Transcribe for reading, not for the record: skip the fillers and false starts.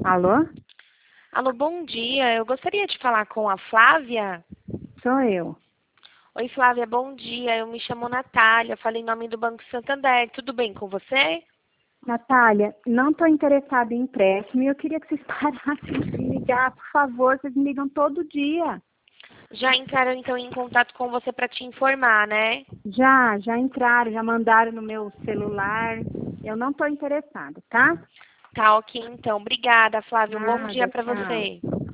Alô? Alô, bom dia. Eu gostaria de falar com a Flávia. Sou eu. Oi, Flávia, bom dia. Eu me chamo Natália, falei em nome do Banco Santander. Tudo bem com você? Natália, não estou interessada em empréstimo e eu queria que vocês parassem de ligar, por favor. Vocês me ligam todo dia. Já entraram então em contato com você para te informar, né? Já entraram, já mandaram no meu celular. Eu não estou interessada, tá? Tá, ok, então. Obrigada, Flávia. Um bom dia Nada, para tchau. você.